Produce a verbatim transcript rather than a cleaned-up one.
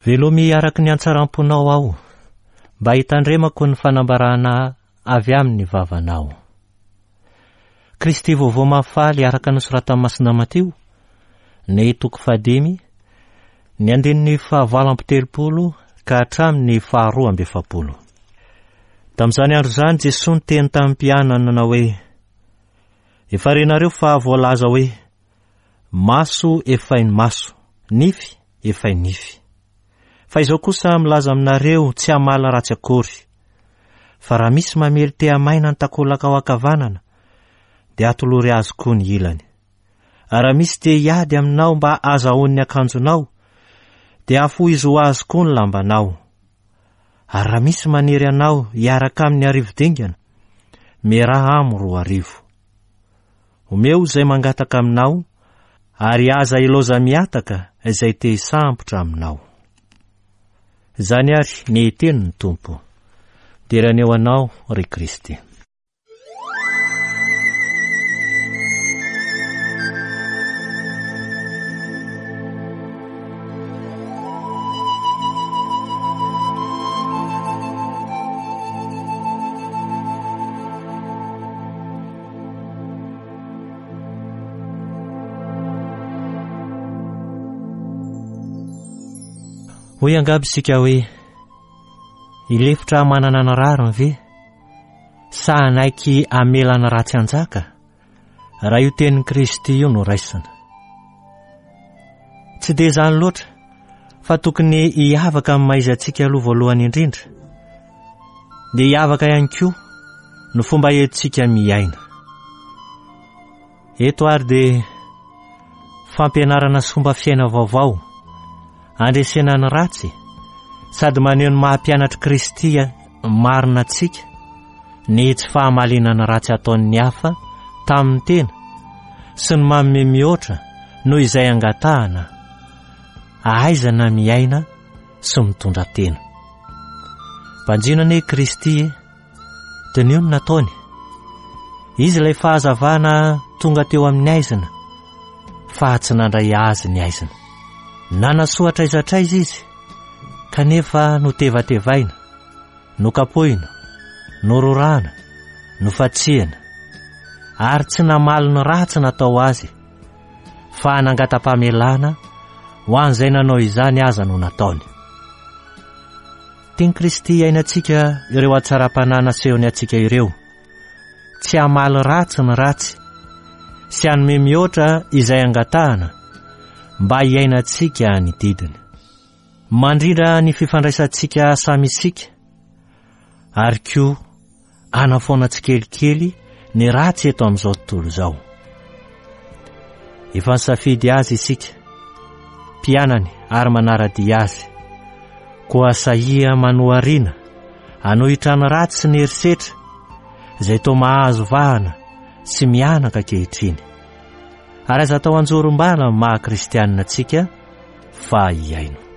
Velomi araka ny antsaram-ponao aho, mba hitandremako ny fanambarana avy amin'ny vavanao. Kristy vaovao mafaly araka ny soratan'ny Masina Mateo, ny toko fadimy, ny andininy fahavalo amby telopolo ka hatramin'ny faharoa amby efapolo. Tamin'izany andro zany Jesosy niteny tamin'ny mpianana hoe, efa renareo fa voalaza hoe, maso efai ny maso, nify efai nify. Fa izao kosa milaza aminareo tsy hamala ratsy akory. Fa raha misy mamely te hamaina ny takolaka ao ankavanana, dia atolory azy koa ny ilany. Raha misy te hiady aminao mba azahoany ny akanjonao, dia afohy izy ho azy koa ny lambanao. Ary raha misy manery anao hiaraka amin'ny arivo dingana, miaraha amo roa arivo. Omeo izay mangataka aminao, ary aza iloza miataka izay te hisambotra aminao. Zany ary ny tenin'ny Tompo. Deraneo anao ry Kristy. Hoy angabo sika hoe, ilefitra manana ny rariny ve? Sa anaiky amelana ratsy anjaka? Raha io tenin'ny Kristy io no raisina. Tsy de zany loatra, fa tokony hiavaka amin'ny maizantsika aloha voalohany indrindra. Dia hiavaka ihany koa no fomba entintsika miaina. Eto ary dia fampianarana sy fomba fiaina vaovao, andresena ny ratsy, sady maneho ny mahampianatra Kristy marina antsika, ny tsy fahamalina ny ratsy ataon'ny hafa tamin'ny tena, sy ny manome mihoatra noho izay angatahana, ahaizana miaina sy mitondra tena. Mpanjinana hoe Kristy, dia ny nataony. Izy ilay fahazavana tonga teo amin'ny aizana, fa tsy nandray azy ny aizana. Nanasoatra izatraiza izy, kanefa no tevatevaina, no kapoina, no rorana, no fatsiana, ary tsy namaly ny ratsy natao azy, fa nangata-pamelana ho an'izay nanao izany aza no nataony. Tiany Kristy ainantsika ireo atsara-panana sehony antsika ireo, tsy hamaly ratsy ny ratsy, sy hanome mihoatra izay angatahana, mba hiainantsika ny didiny. Mandrindra ny fifandraisantsika samy isika, ary koa anafoana tsikelikely ny ratsy eto amin'izao tontolo izao. Efa nisafidy azy isika, mpianany ary manaradia azy, koa sahia manoharina, anohitra ny ratsy sy ny herisetra, izay toa mahazo vahana sy mianaka ankehitriny. Ary aza atao anjorom-bana maha kristianina antsika fa hiaino.